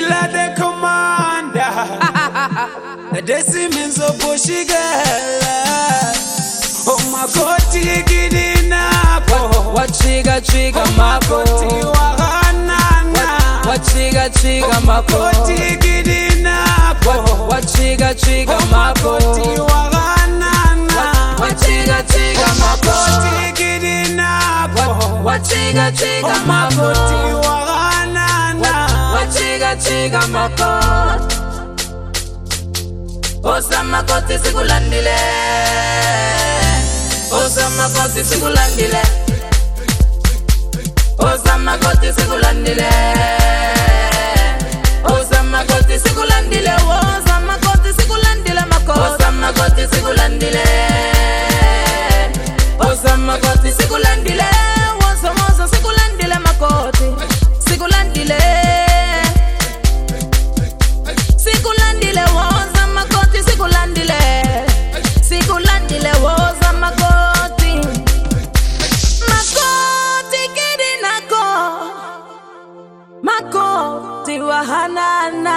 Killer the commander. This means a bushy girl. Oh my God, tigidi nako. What chiga mako. What chiga mako. Tigidi nako. What chiga mako. What chiga mako. Tigidi nako. What chiga mako. What chiga mako. Osama koti sikulandile. Osama koti sikulandile. Osama koti sikulandile. Osama koti sikulandile. Osama koti sikulandile mako. Osama koti sikulandile. Osama koti sikulandile. Osama sikulandile makoti. Sikulandile. Sikulandile Osama koti sikulandile. Sikulandile Osama koti. Makoti kidinako. Makoti wahanana.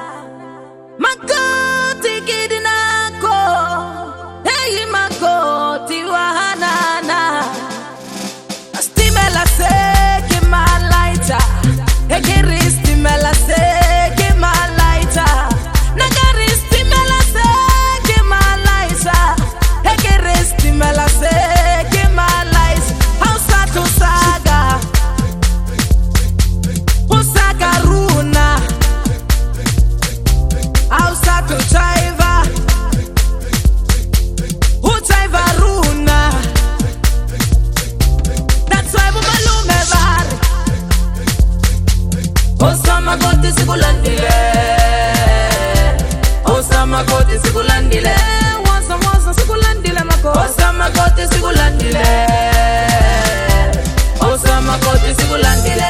Makoti kidinako. Hey makoti wahanana. Stimela seki malaita. Hekiri stimela seki malaita. Nagari stimela seki malaita. Hekiri stimela seki malaita. Hausa tu saga. Usaga runa. Hausa tu chaiva. Uchaiva runa. That's why we malume bari. Osama koti sikulandile. Osama koti sikulandile. Osama sikulandile mako. Osama koti sikulandile. Osama koti sikulandile.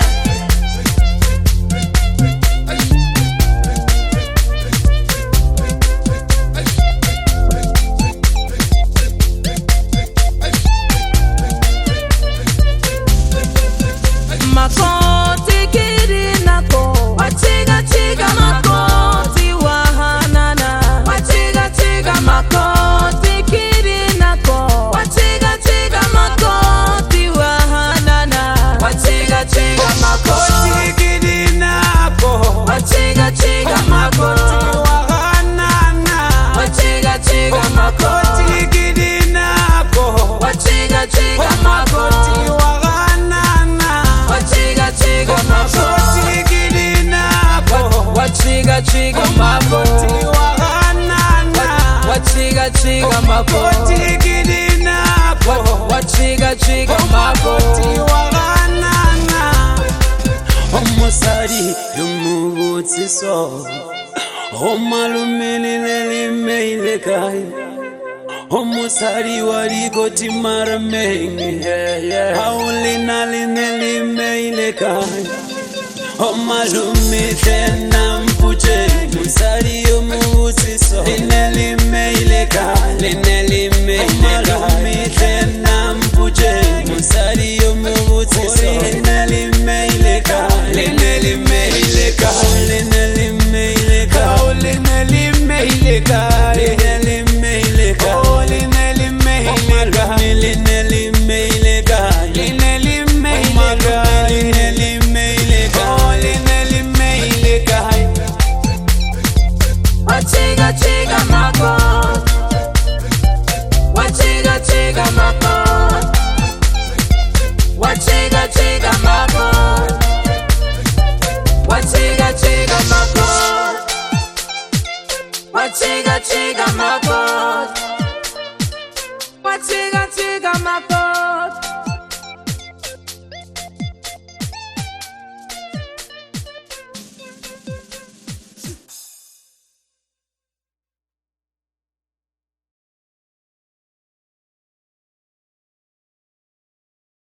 Makoti kidinako. Wachiga makoti wahanana. Wachiga makoti kidinako. Wachiga makoti wahanana. Wachiga makoti. Tigidi nako. Wachiga makoti wahanana. Wachiga makoti. Tigidi nako. Wachiga makoti wahanana. Wachiga makoti. Tigidi nako. Wachiga makoti wahanana. Wachiga makoti Tigidi nako. Wachiga makoti wahanana. Omusari lumubutsi so. Omalumili lelimele kai. Omusari waligoti maramengi. Aulina lineli meile kai. Omalumi ten